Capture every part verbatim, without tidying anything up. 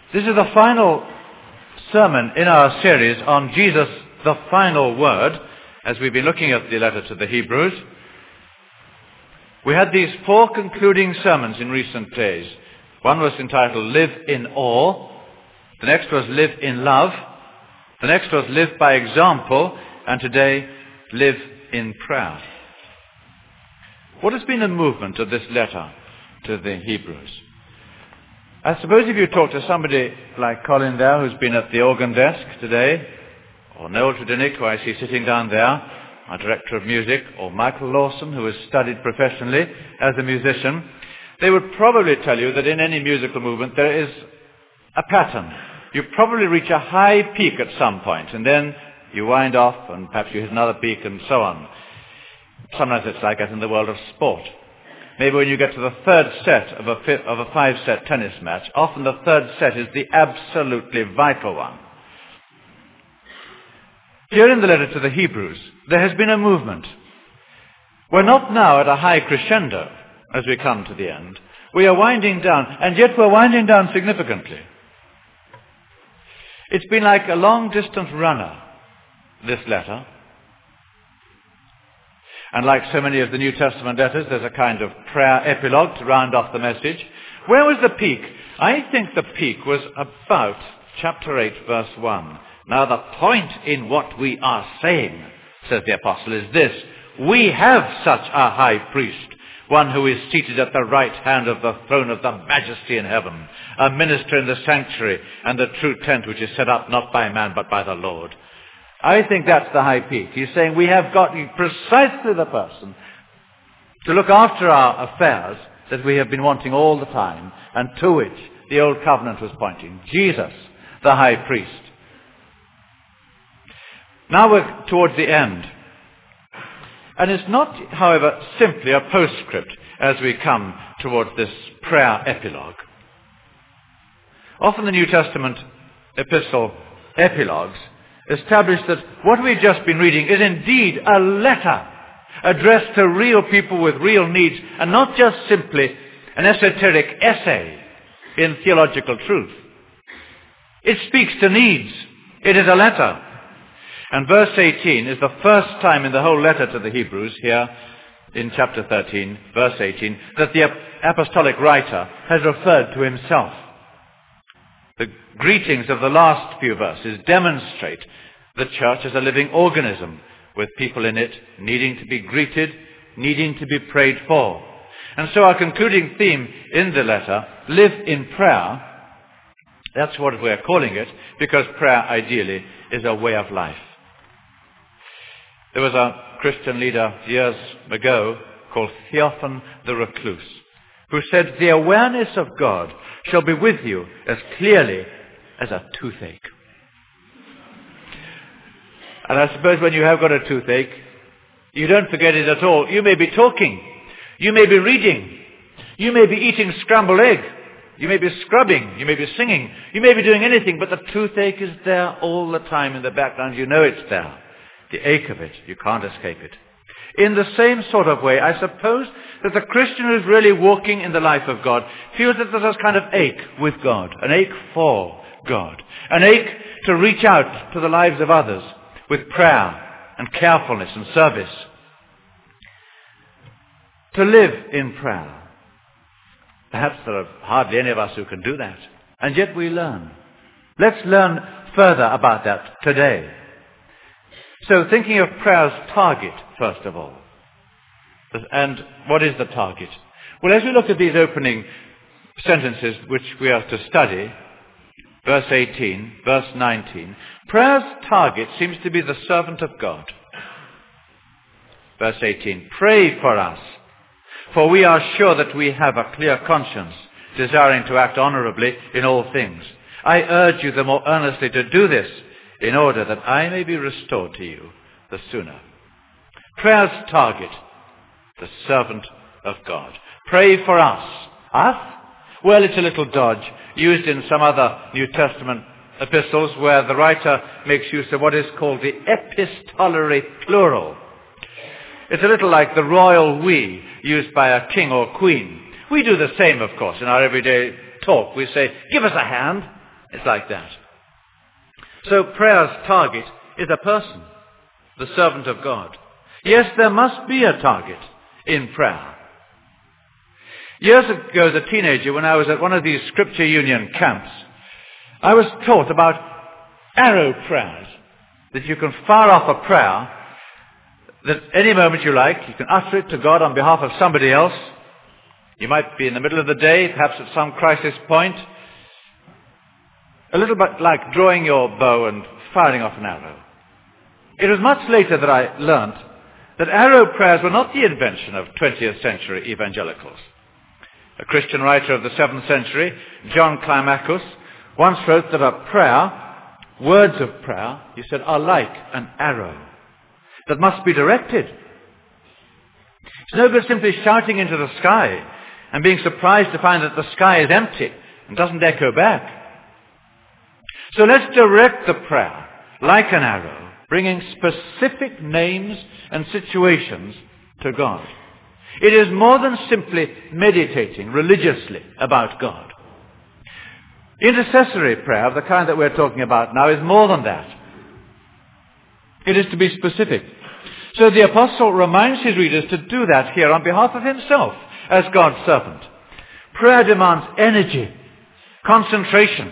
This is the final sermon in our series on Jesus, the final word, as we've been looking at the letter to the Hebrews. We had these four concluding sermons in recent days. One was entitled Live in Awe. The next was Live in Love. The next was Live by Example. And today, Live in Prayer. What has been the movement of this letter to the Hebrews? I suppose if you talk to somebody like Colin there, who's been at the organ desk today, or Noel Tredinnick, who I see sitting down there, our director of music, or Michael Lawson, who has studied professionally as a musician, they would probably tell you that in any musical movement there is a pattern. You probably reach a high peak at some point, and then you wind off, and perhaps you hit another peak, and so on. Sometimes it's like that in the world of sport. Maybe when you get to the third set of a, fi- of a five-set tennis match, often the third set is the absolutely vital one. Here in the letter to the Hebrews, there has been a movement. We're not now at a high crescendo as we come to the end. We are winding down, and yet we're winding down significantly. It's been like a long-distance runner, this letter. And like so many of the New Testament letters, there's a kind of prayer epilogue to round off the message. Where was the peak? I think the peak was about chapter eight, verse one. Now the point in what we are saying, says the apostle, is this: we have such a high priest, one who is seated at the right hand of the throne of the majesty in heaven, a minister in the sanctuary and the true tent which is set up not by man but by the Lord. I think that's the high peak. He's saying we have got precisely the person to look after our affairs that we have been wanting all the time, and to which the old covenant was pointing. Jesus, the high priest. Now we're towards the end. And it's not, however, simply a postscript as we come towards this prayer epilogue. Often the New Testament epistle epilogues establish that what we've just been reading is indeed a letter addressed to real people with real needs, and not just simply an esoteric essay in theological truth. It speaks to needs. It is a letter. And verse eighteen is the first time in the whole letter to the Hebrews, here in chapter thirteen, verse eighteen, that the apostolic writer has referred to himself. The greetings of the last few verses demonstrate the church as a living organism, with people in it needing to be greeted, needing to be prayed for. And so our concluding theme in the letter, Live in Prayer, that's what we're calling it, because prayer ideally is a way of life. There was a Christian leader years ago called Theophan the Recluse, who said, the awareness of God shall be with you as clearly as a toothache. And I suppose when you have got a toothache, you don't forget it at all. You may be talking. You may be reading. You may be eating scrambled egg. You may be scrubbing. You may be singing. You may be doing anything, but the toothache is there all the time in the background. You know it's there. The ache of it, you can't escape it. In the same sort of way, I suppose that the Christian who is really walking in the life of God feels that there's this kind of ache with God, an ache for God, an ache to reach out to the lives of others with prayer and carefulness and service. To live in prayer. Perhaps there are hardly any of us who can do that, and yet we learn. Let's learn further about that today. So thinking of prayer's target, first of all. And what is the target? Well, as we look at these opening sentences which we are to study, verse eighteen, verse nineteen, prayer's target seems to be the servant of God. Verse eighteen, pray for us, for we are sure that we have a clear conscience, desiring to act honorably in all things. I urge you the more earnestly to do this, in order that I may be restored to you the sooner. Prayer's target, the servant of God. Pray for us. Us? Well, it's a little dodge used in some other New Testament epistles where the writer makes use of what is called the epistolary plural. It's a little like the royal we used by a king or queen. We do the same, of course, in our everyday talk. We say, give us a hand. It's like that. So prayer's target is a person, the servant of God. Yes, there must be a target in prayer. Years ago as a teenager, when I was at one of these Scripture Union camps, I was taught about arrow prayers, that you can fire off a prayer that any moment you like, you can utter it to God on behalf of somebody else. You might be in the middle of the day, perhaps at some crisis point. A little bit like drawing your bow and firing off an arrow. It was much later that I learnt that arrow prayers were not the invention of twentieth century evangelicals. A Christian writer of the seventh century, John Climacus, once wrote that a prayer, words of prayer, he said, are like an arrow that must be directed. It's no good simply shouting into the sky and being surprised to find that the sky is empty and doesn't echo back. So let's direct the prayer like an arrow, bringing specific names and situations to God. It is more than simply meditating religiously about God. Intercessory prayer of the kind that we're talking about now is more than that. It is to be specific. So the apostle reminds his readers to do that here on behalf of himself as God's servant. Prayer demands energy, concentration.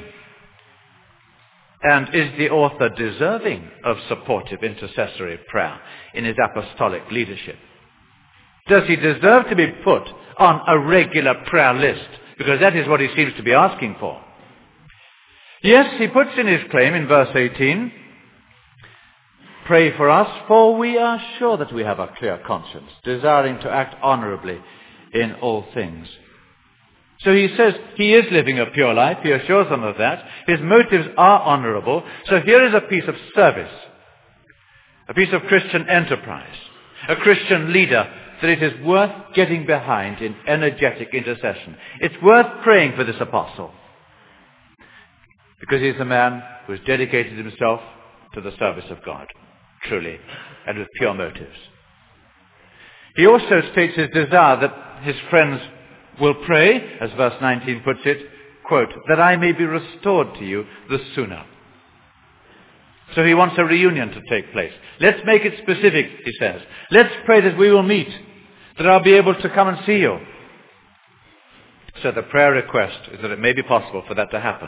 And is the author deserving of supportive intercessory prayer in his apostolic leadership? Does he deserve to be put on a regular prayer list? Because that is what he seems to be asking for. Yes, he puts in his claim in verse eighteen, pray for us, for we are sure that we have a clear conscience, desiring to act honorably in all things. So he says he is living a pure life. He assures them of that. His motives are honorable. So here is a piece of service, a piece of Christian enterprise, a Christian leader that it is worth getting behind in energetic intercession. It's worth praying for this apostle because he's a man who has dedicated himself to the service of God, truly, and with pure motives. He also states his desire that his friends will pray, as verse nineteen puts it, quote, that I may be restored to you the sooner. So he wants a reunion to take place. Let's make it specific, he says. Let's pray that we will meet, that I'll be able to come and see you. So the prayer request is that it may be possible for that to happen.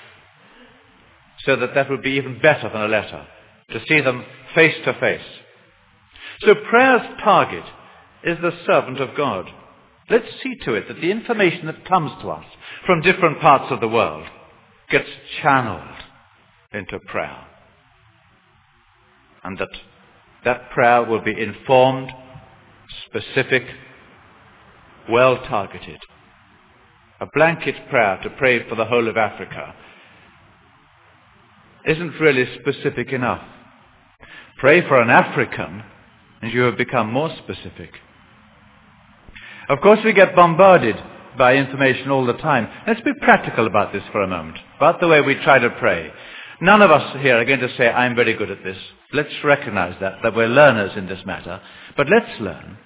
So that that would be even better than a letter, to see them face to face. So prayer's target is the servant of God. Let's see to it that the information that comes to us from different parts of the world gets channeled into prayer. And that that prayer will be informed, specific, well-targeted. A blanket prayer to pray for the whole of Africa isn't really specific enough. Pray for an African and you have become more specific. Of course, we get bombarded by information all the time. Let's be practical about this for a moment, about the way we try to pray. None of us here are going to say, I'm very good at this. Let's recognize that, that we're learners in this matter. But let's learn.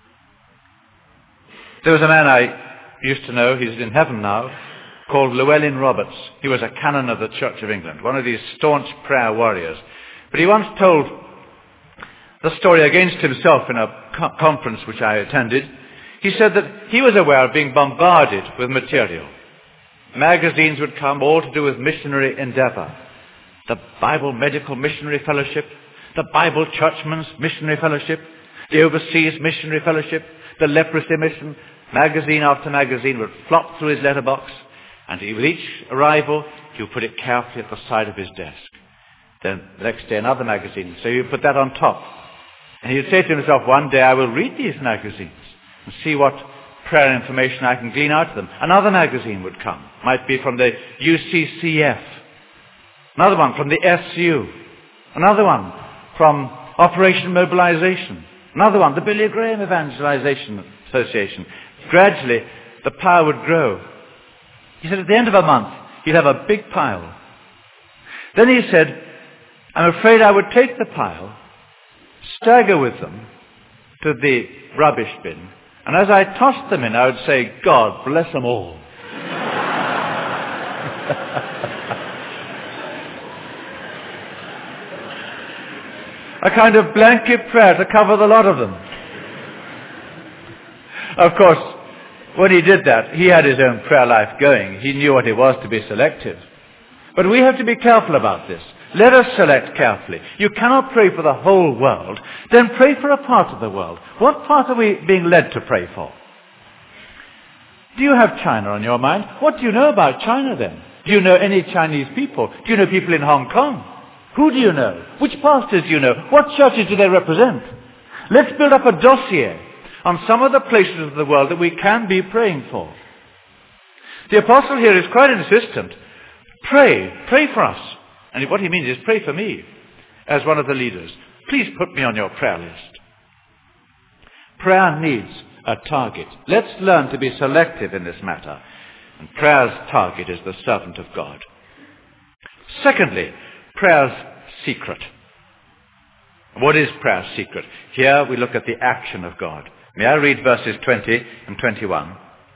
There was a man I used to know, he's in heaven now, called Llewellyn Roberts. He was a canon of the Church of England, one of these staunch prayer warriors. But he once told the story against himself in a co- conference which I attended. He said that he was aware of being bombarded with material. Magazines would come, all to do with missionary endeavor. The Bible Medical Missionary Fellowship, the Bible Churchman's Missionary Fellowship, the Overseas Missionary Fellowship, the Leprosy Mission. Magazine after magazine would flop through his letterbox, and with each arrival, he would put it carefully at the side of his desk. Then the next day another magazine, so he would put that on top. And he would say to himself, one day I will read these magazines and see what prayer information I can glean out of them. Another magazine would come. Might be from the U C C F. Another one from the S U. Another one from Operation Mobilization. Another one, the Billy Graham Evangelization Association. Gradually, the pile would grow. He said at the end of a month, he'd have a big pile. Then he said, I'm afraid I would take the pile, stagger with them to the rubbish bin, and as I tossed them in, I would say, God bless them all. a kind of blanket prayer to cover the lot of them. Of course, when he did that, he had his own prayer life going. He knew what it was to be selective. But we have to be careful about this. Let us select carefully. You cannot pray for the whole world. Then pray for a part of the world. What part are we being led to pray for? Do you have China on your mind? What do you know about China then? Do you know any Chinese people? Do you know people in Hong Kong? Who do you know? Which pastors do you know? What churches do they represent? Let's build up a dossier on some of the places of the world that we can be praying for. The apostle here is quite insistent. Pray, pray for us. And what he means is pray for me as one of the leaders. Please put me on your prayer list. Prayer needs a target. Let's learn to be selective in this matter. And prayer's target is the servant of God. Secondly, prayer's secret. What is prayer's secret? Here we look at the action of God. May I read verses twenty and twenty-one?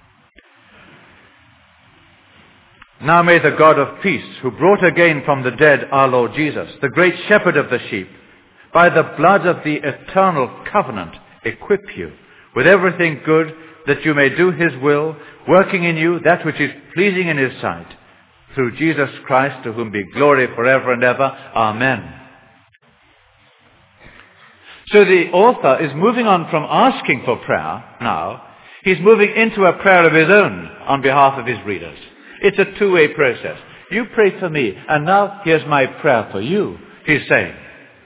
Now may the God of peace, who brought again from the dead our Lord Jesus, the great shepherd of the sheep, by the blood of the eternal covenant, equip you with everything good, that you may do his will, working in you that which is pleasing in his sight, through Jesus Christ, to whom be glory forever and ever. Amen. So the author is moving on from asking for prayer now. He's moving into a prayer of his own on behalf of his readers. It's a two-way process. You pray for me, and now here's my prayer for you, he's saying.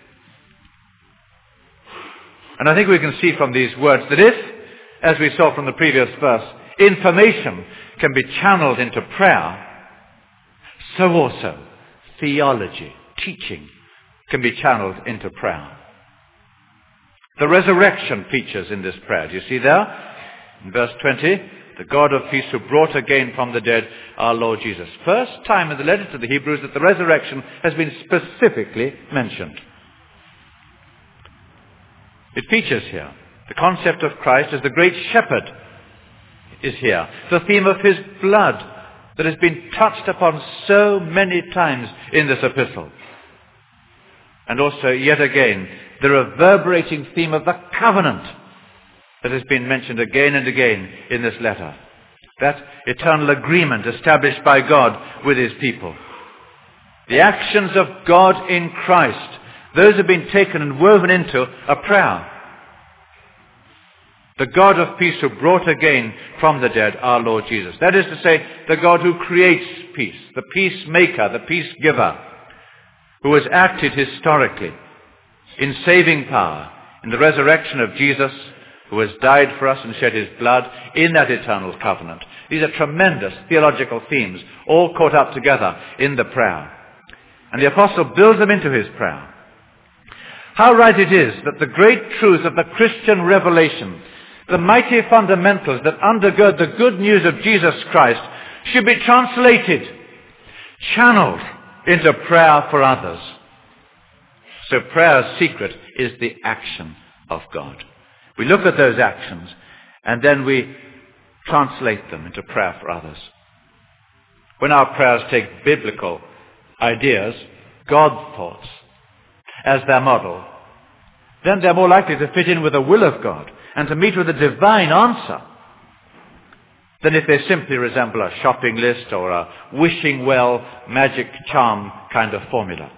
And I think we can see from these words that if, as we saw from the previous verse, information can be channeled into prayer, so also theology, teaching, can be channeled into prayer. The resurrection features in this prayer. Do you see there? In verse twenty, the God of peace who brought again from the dead our Lord Jesus. First time in the letter to the Hebrews that the resurrection has been specifically mentioned. It features here. The concept of Christ as the great shepherd is here. The theme of his blood that has been touched upon so many times in this epistle. And also, yet again, the reverberating theme of the covenant that has been mentioned again and again in this letter. That eternal agreement established by God with his people. The actions of God in Christ, those have been taken and woven into a prayer. The God of peace who brought again from the dead our Lord Jesus. That is to say, the God who creates peace, the peacemaker, the peace giver, who has acted historically in saving power in the resurrection of Jesus, who has died for us and shed his blood in that eternal covenant. These are tremendous theological themes, all caught up together in the prayer. And the apostle builds them into his prayer. How right it is that the great truths of the Christian revelation, the mighty fundamentals that undergird the good news of Jesus Christ, should be translated, channeled into prayer for others. So prayer's secret is the action of God. We look at those actions and then we translate them into prayer for others. When our prayers take biblical ideas, God thoughts, as their model, then they're more likely to fit in with the will of God and to meet with a divine answer than if they simply resemble a shopping list or a wishing well, magic charm kind of formula.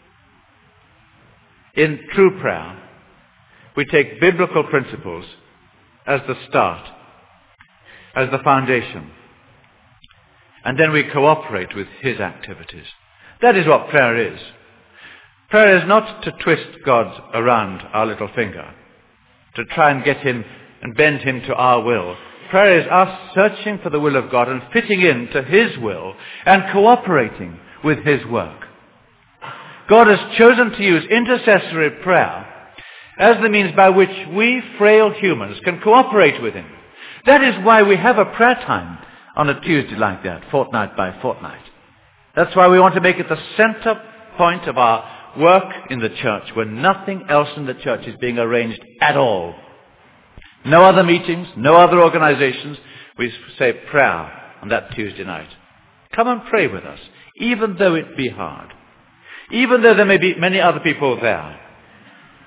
In true prayer, we take biblical principles as the start, as the foundation, and then we cooperate with his activities. That is what prayer is. Prayer is not to twist God around our little finger, to try and get him and bend him to our will. Prayer is us searching for the will of God and fitting in to his will and cooperating with his work. God has chosen to use intercessory prayer as the means by which we frail humans can cooperate with him. That is why we have a prayer time on a Tuesday like that, fortnight by fortnight. That's why we want to make it the center point of our work in the church, when nothing else in the church is being arranged at all. No other meetings, no other organizations. We say prayer on that Tuesday night. Come and pray with us, even though it be hard. Even though there may be many other people there.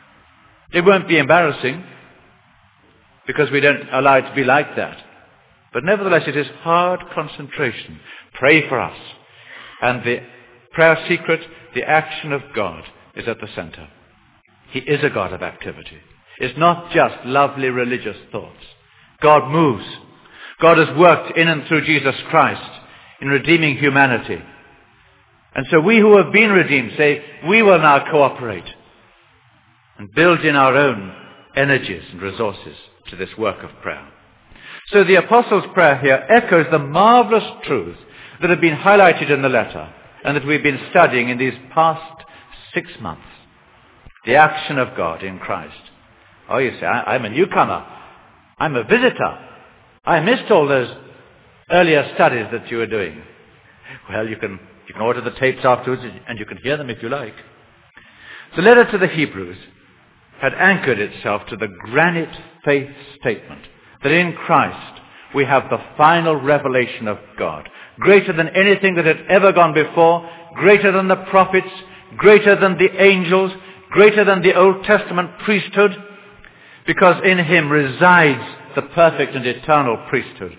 It won't be embarrassing, because we don't allow it to be like that. But nevertheless, it is hard concentration. Pray for us. And the prayer secret, the action of God, is at the center. He is a God of activity. It's not just lovely religious thoughts. God moves. God has worked in and through Jesus Christ in redeeming humanity. And so we who have been redeemed say, we will now cooperate and build in our own energies and resources to this work of prayer. So the Apostles' prayer here echoes the marvelous truths that have been highlighted in the letter and that we've been studying in these past six months. The action of God in Christ. Oh, you say, I, I'm a newcomer. I'm a visitor. I missed all those earlier studies that you were doing. Well, you can, you can order the tapes afterwards and you can hear them if you like. The letter to the Hebrews had anchored itself to the granite faith statement that in Christ we have the final revelation of God, greater than anything that had ever gone before, greater than the prophets, greater than the angels, greater than the Old Testament priesthood, because in him resides the perfect and eternal priesthood.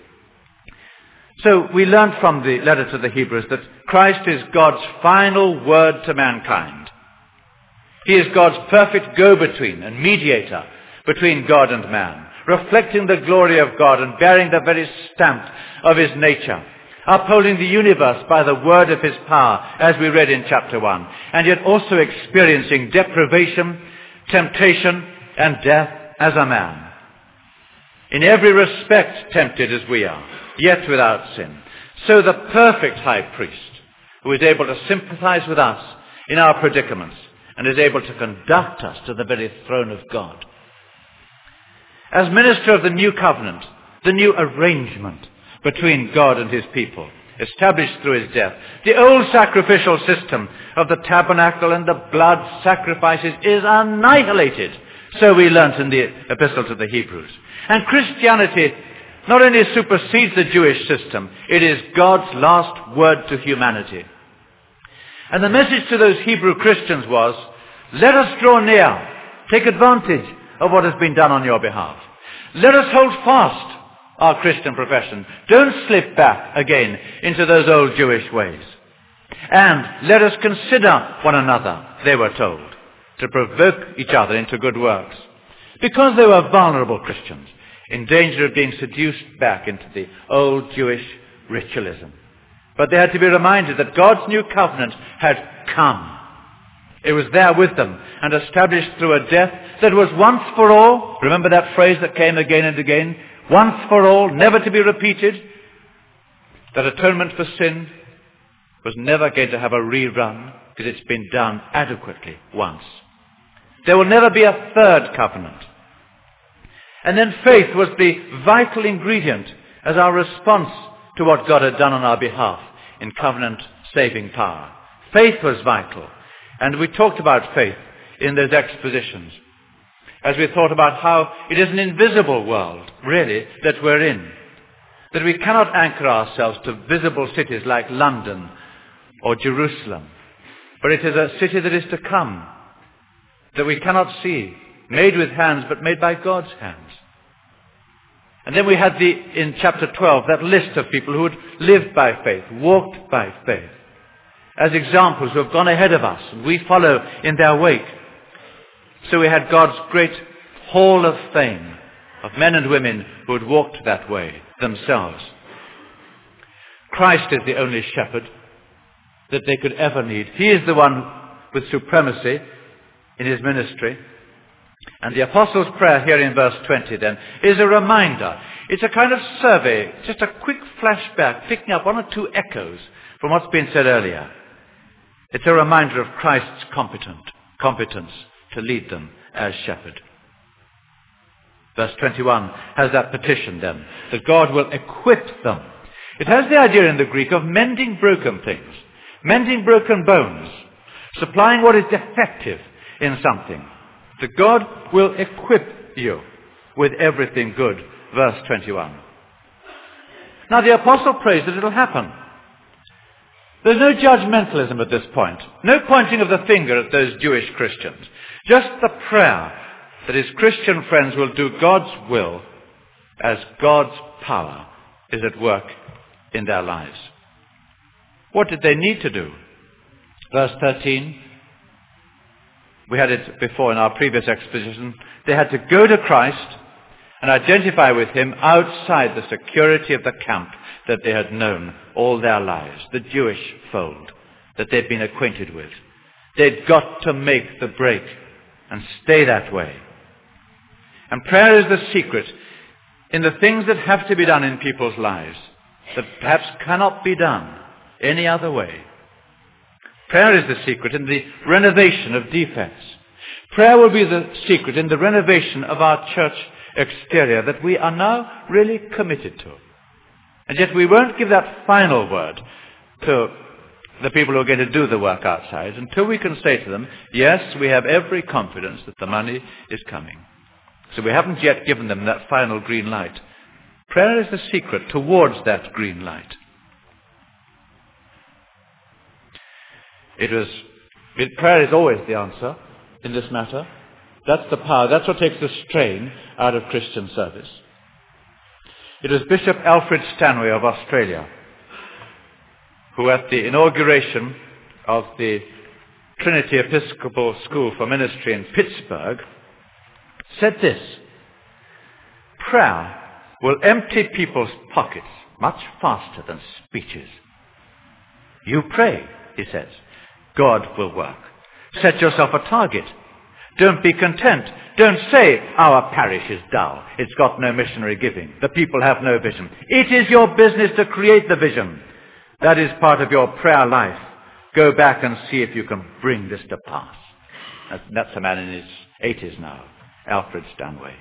So we learned from the letter to the Hebrews that Christ is God's final word to mankind. He is God's perfect go-between and mediator between God and man, reflecting the glory of God and bearing the very stamp of his nature, upholding the universe by the word of his power, as we read in chapter one, and yet also experiencing deprivation, temptation, and death as a man. In every respect tempted as we are, yet without sin. So the perfect high priest, who is able to sympathize with us in our predicaments, and is able to conduct us to the very throne of God. As minister of the new covenant, the new arrangement between God and his people, established through his death, the old sacrificial system of the tabernacle and the blood sacrifices is annihilated. So we learnt in the epistle to the Hebrews. And Christianity not only supersedes the Jewish system, it is God's last word to humanity. And the message to those Hebrew Christians was, let us draw near, take advantage of what has been done on your behalf. Let us hold fast our Christian profession. Don't slip back again into those old Jewish ways. And let us consider one another, they were told, to provoke each other into good works. Because they were vulnerable Christians, in danger of being seduced back into the old Jewish ritualism. But they had to be reminded that God's new covenant had come. It was there with them and established through a death that was once for all. Remember that phrase that came again and again? Once for all, never to be repeated. That atonement for sin was never going to have a rerun because it's been done adequately once. There will never be a third covenant. And then faith was the vital ingredient as our response to what God had done on our behalf in covenant-saving power. Faith was vital. And we talked about faith in those expositions as we thought about how it is an invisible world, really, that we're in. That we cannot anchor ourselves to visible cities like London or Jerusalem. But it is a city that is to come, that we cannot see, made with hands, but made by God's hands. And then we had the, in chapter twelve, that list of people who had lived by faith, walked by faith, as examples who have gone ahead of us, and we follow in their wake. So we had God's great hall of fame of men and women who had walked that way themselves. Christ is the only shepherd that they could ever need. He is the one with supremacy in his ministry. And the Apostles' prayer here in verse twenty then is a reminder. It's a kind of survey, just a quick flashback, picking up one or two echoes from what's been said earlier. It's a reminder of Christ's competent, competence to lead them as shepherd. Verse twenty-one has that petition then, that God will equip them. It has the idea in the Greek of mending broken things, mending broken bones, supplying what is defective in something. That God will equip you with everything good. Verse twenty-one. Now the apostle prays that it'll happen. There's no judgmentalism at this point. No pointing of the finger at those Jewish Christians. Just the prayer that his Christian friends will do God's will as God's power is at work in their lives. What did they need to do? Verse thirteen, we had it before in our previous exposition. They had to go to Christ and identify with him outside the security of the camp that they had known all their lives, the Jewish fold that they'd been acquainted with. They'd got to make the break and stay that way. And prayer is the secret in the things that have to be done in people's lives that perhaps cannot be done any other way. Prayer is the secret in the renovation of defects. Prayer will be the secret in the renovation of our church exterior that we are now really committed to. And yet we won't give that final word to the people who are going to do the work outside until we can say to them, yes, we have every confidence that the money is coming. So we haven't yet given them that final green light. Prayer is the secret towards that green light. It was, it, prayer is always the answer in this matter. That's the power. That's what takes the strain out of Christian service. It was Bishop Alfred Stanway of Australia who at the inauguration of the Trinity Episcopal School for Ministry in Pittsburgh said this: prayer will empty people's pockets much faster than speeches. You pray, he says. God will work. Set yourself a target. Don't be content. Don't say, our parish is dull. It's got no missionary giving. The people have no vision. It is your business to create the vision. That is part of your prayer life. Go back and see if you can bring this to pass. That's, that's a man in his eighties now, Alfred Stanway.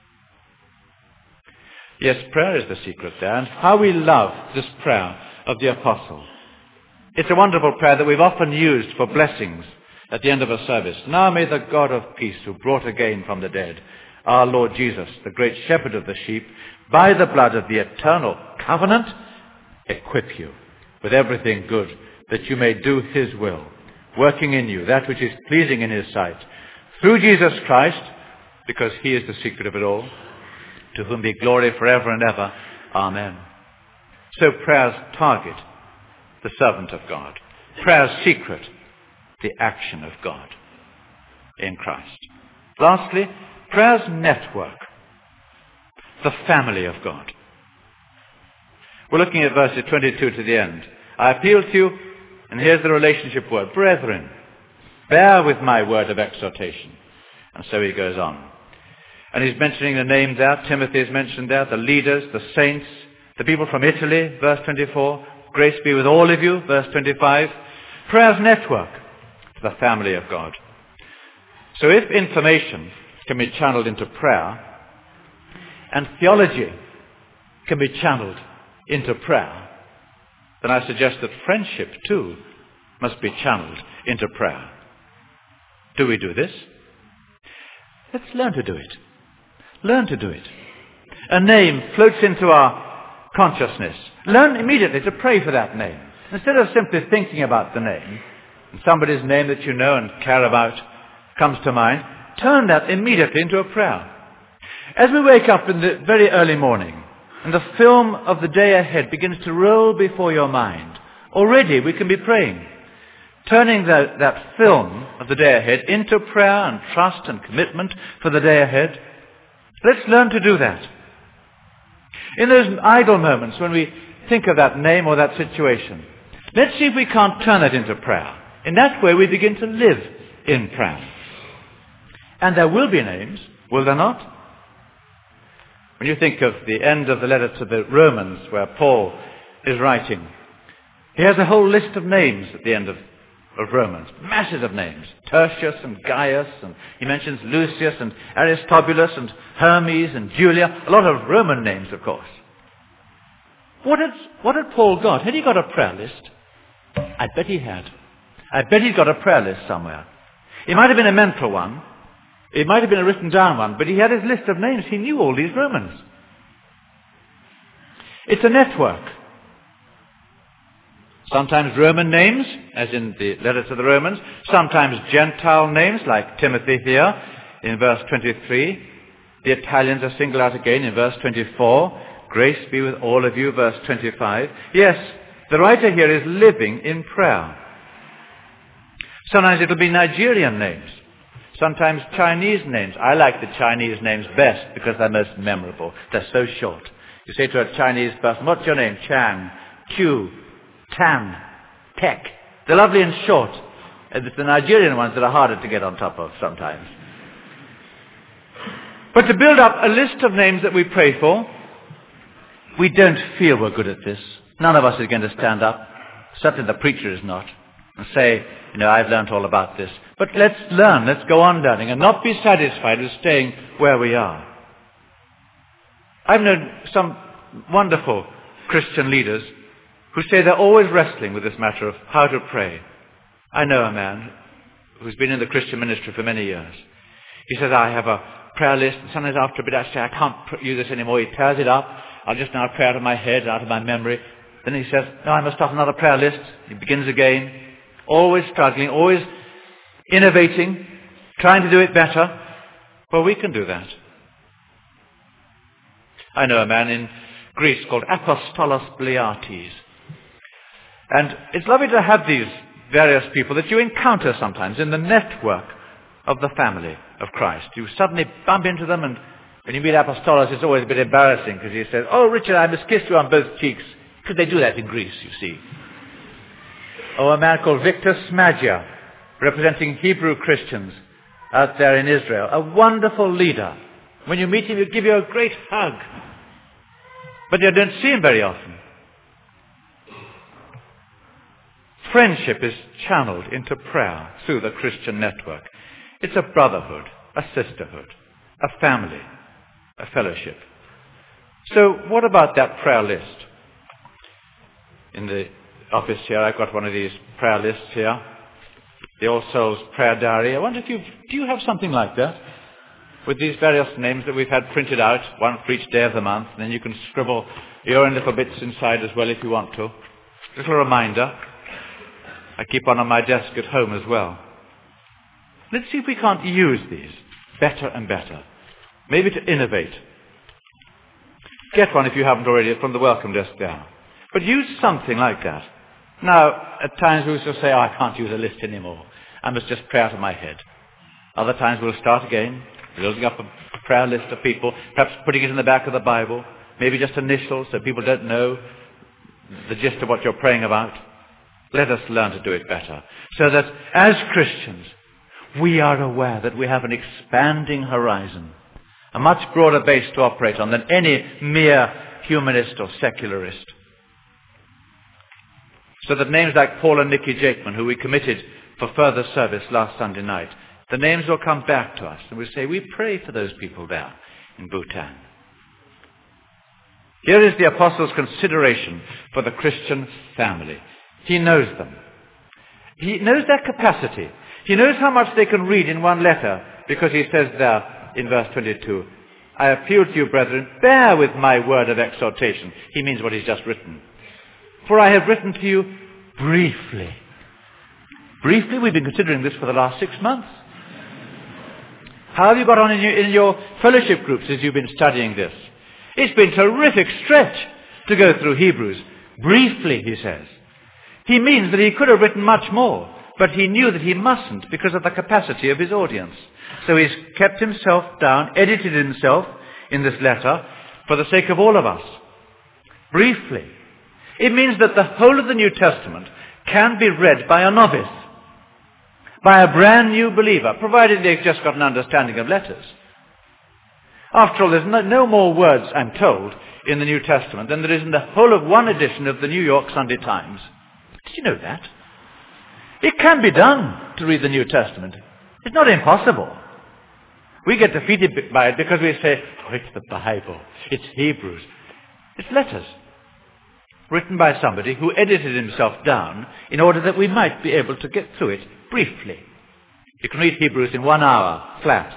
Yes, prayer is the secret there, and how we love this prayer of the apostle. It's a wonderful prayer that we've often used for blessings at the end of a service. Now may the God of peace, who brought again from the dead our Lord Jesus, the great shepherd of the sheep, by the blood of the eternal covenant, equip you with everything good, that you may do his will, working in you that which is pleasing in his sight, through Jesus Christ, because he is the secret of it all, to whom be glory forever and ever. Amen. So prayer's target, the servant of God. Prayer's secret, the action of God in Christ. Lastly, prayer's network, the family of God. We're looking at verses twenty-two to the end. I appeal to you, and here's the relationship word, brethren, bear with my word of exhortation. And so he goes on. And he's mentioning the name there. Timothy is mentioned there, the leaders, the saints, the people from Italy, verse twenty-four. Grace be with all of you, verse twenty-five. Prayer's network, the family of God. So if information can be channeled into prayer, and theology can be channeled into prayer, then I suggest that friendship too must be channeled into prayer. Do we do this? Let's learn to do it. Learn to do it. A name floats into our consciousness. Learn immediately to pray for that name. Instead of simply thinking about the name, and somebody's name that you know and care about comes to mind, turn that immediately into a prayer. As we wake up in the very early morning, and the film of the day ahead begins to roll before your mind, already we can be praying, turning that, that film of the day ahead into prayer and trust and commitment for the day ahead. Let's learn to do that. In those idle moments when we think of that name or that situation, let's see if we can't turn it into prayer. In that way we begin to live in prayer. And there will be names, will there not? When you think of the end of the letter to the Romans where Paul is writing, he has a whole list of names at the end of, of Romans. Masses of names. Tertius and Gaius, and he mentions Lucius and Aristobulus and Hermes and Julia. A lot of Roman names, of course. What had, what had Paul got? Had he got a prayer list? I bet he had. I bet he's got a prayer list somewhere. It might have been a mental one. It might have been a written down one, but he had his list of names. He knew all these Romans. It's a network. Sometimes Roman names, as in the letter to the Romans. Sometimes Gentile names, like Timothy here. in verse twenty-three. The Italians are singled out again in verse twenty-four. Grace be with all of you, verse twenty-five. Yes, the writer here is living in prayer. Sometimes it'll be Nigerian names. Sometimes Chinese names. I like the Chinese names best because they're most memorable. They're so short. You say to a Chinese person, what's your name? Chang, Q, Tan, Tek. They're lovely and short. And it's the Nigerian ones that are harder to get on top of sometimes. But to build up a list of names that we pray for, we don't feel we're good at this. None of us is going to stand up. Certainly the preacher is not. And say, you know, I've learnt all about this. But let's learn, let's go on learning and not be satisfied with staying where we are. I've known some wonderful Christian leaders who say they're always wrestling with this matter of how to pray. I know a man who's been in the Christian ministry for many years. He says, I have a prayer list, and sometimes after a bit I say, I can't use this anymore. He tears it up. I'll just now pray out of my head, out of my memory. Then he says, no, I must start another prayer list. He begins again, always struggling, always innovating, trying to do it better. Well, we can do that. I know a man in Greece called Apostolos Bliates. And it's lovely to have these various people that you encounter sometimes in the network of the family of Christ. You suddenly bump into them, and when you meet Apostolos, it's always a bit embarrassing because he says, oh, Richard, I must kiss you on both cheeks. Because they do that in Greece, you see. Or a man called Victor Smagia, representing Hebrew Christians out there in Israel. A wonderful leader. When you meet him, he'll give you a great hug. But you don't see him very often. Friendship is channeled into prayer through the Christian network. It's a brotherhood, a sisterhood, a family, a fellowship. So what about that prayer list? In the office here, I've got one of these prayer lists here. The All Souls Prayer Diary. I wonder if you do you have something like that? With these various names that we've had printed out, one for each day of the month, and then you can scribble your own little bits inside as well if you want to. Little reminder. I keep one on my desk at home as well. Let's see if we can't use these better and better. Maybe to innovate. Get one if you haven't already from the welcome desk there. But use something like that. Now, at times we will say, oh, I can't use a list anymore. I must just pray out of my head. Other times we'll start again, building up a prayer list of people, perhaps putting it in the back of the Bible, maybe just initials so people don't know the gist of what you're praying about. Let us learn to do it better. So that as Christians, we are aware that we have an expanding horizon, a much broader base to operate on than any mere humanist or secularist. So that names like Paul and Nicky Jakeman, who we committed for further service last Sunday night, the names will come back to us and we'll say, we pray for those people there in Bhutan. Here is the Apostle's consideration for the Christian family. He knows them. He knows their capacity. He knows how much they can read in one letter, because he says there in verse twenty-two, I appeal to you, brethren, bear with my word of exhortation. He means what he's just written. For I have written to you briefly. Briefly, we've been considering this for the last six months. How have you got on in your, in your fellowship groups as you've been studying this? It's been a terrific stretch to go through Hebrews. Briefly, he says. He means that he could have written much more, but he knew that he mustn't because of the capacity of his audience. So he's kept himself down, edited himself in this letter for the sake of all of us. Briefly. It means that the whole of the New Testament can be read by a novice, by a brand new believer, provided they've just got an understanding of letters. After all, there's no, no more words, I'm told, in the New Testament than there is in the whole of one edition of the New York Sunday Times. Did you know that? It can be done to read the New Testament. It's not impossible. We get defeated by it because we say, oh, it's the Bible. It's Hebrews. It's letters written by somebody who edited himself down in order that we might be able to get through it briefly. You can read Hebrews in one hour, flat.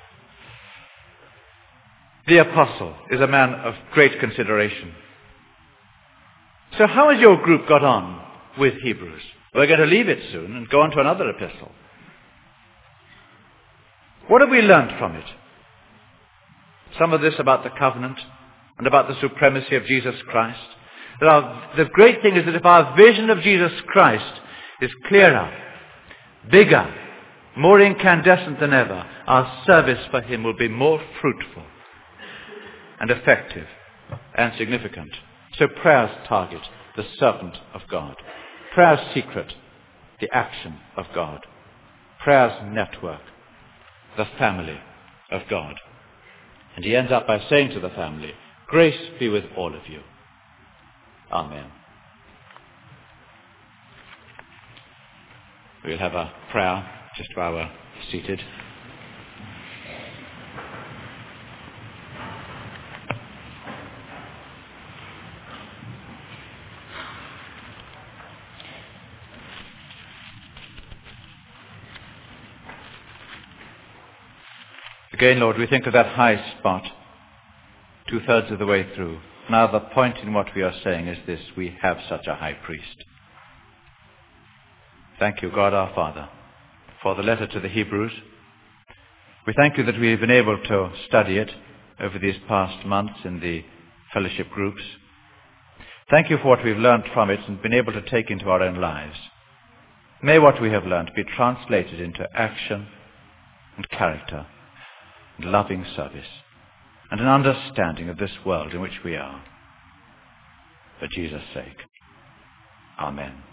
The apostle is a man of great consideration. So how has your group got on with Hebrews? We're going to leave it soon and go on to another epistle. What have we learnt from it? Some of this about the covenant and about the supremacy of Jesus Christ. That our, the great thing is that if our vision of Jesus Christ is clearer, bigger, more incandescent than ever, our service for him will be more fruitful and effective and significant. So prayer's target, the servant of God. Prayer's secret, the action of God. Prayer's network, the family of God. And he ends up by saying to the family, grace be with all of you. Amen. We'll have a prayer just while we're seated. Again, Lord, we think of that high spot, two-thirds of the way through. Now the point in what we are saying is this: we have such a high priest. Thank you, God our Father, for the letter to the Hebrews. We thank you that we have been able to study it over these past months in the fellowship groups. Thank you for what we've learned from it and been able to take into our own lives. May what we have learned be translated into action and character and loving service and an understanding of this world in which we are. For Jesus' sake. Amen.